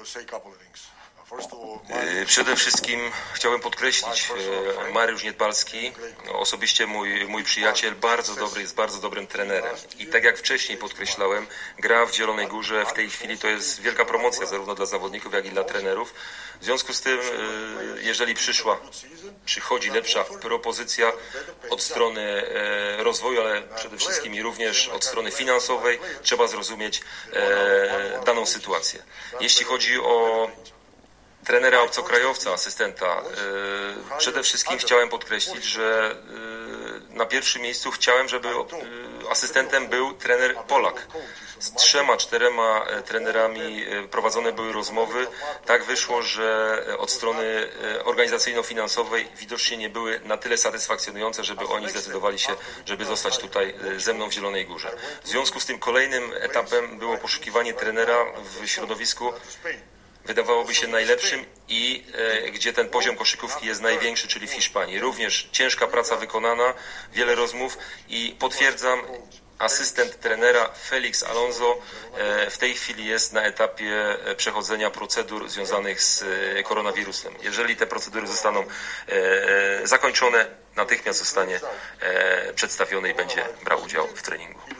Przede wszystkim chciałem podkreślić, Mariusz Niedbalski, osobiście mój przyjaciel, jest bardzo dobrym trenerem. I tak jak wcześniej podkreślałem, gra w Zielonej Górze w tej chwili to jest wielka promocja zarówno dla zawodników, jak i dla trenerów. W związku z tym, jeżeli przychodzi lepsza propozycja od strony rozwoju, ale przede wszystkim i również od strony finansowej, trzeba zrozumieć daną sytuację. Jeśli chodzi o trenera obcokrajowca, asystenta, przede wszystkim chciałem podkreślić, że na pierwszym miejscu chciałem, żeby asystentem był trener Polak. Z 3-4 trenerami prowadzone były rozmowy. Tak wyszło, że od strony organizacyjno-finansowej widocznie nie były na tyle satysfakcjonujące, żeby oni zdecydowali się, żeby zostać tutaj ze mną w Zielonej Górze. W związku z tym kolejnym etapem było poszukiwanie trenera w środowisku, wydawałoby się najlepszym i gdzie ten poziom koszykówki jest największy, czyli w Hiszpanii. Również ciężka praca wykonana, wiele rozmów i potwierdzam, asystent trenera Felix Alonso w tej chwili jest na etapie przechodzenia procedur związanych z koronawirusem. Jeżeli te procedury zostaną zakończone, natychmiast zostanie przedstawiony i będzie brał udział w treningu.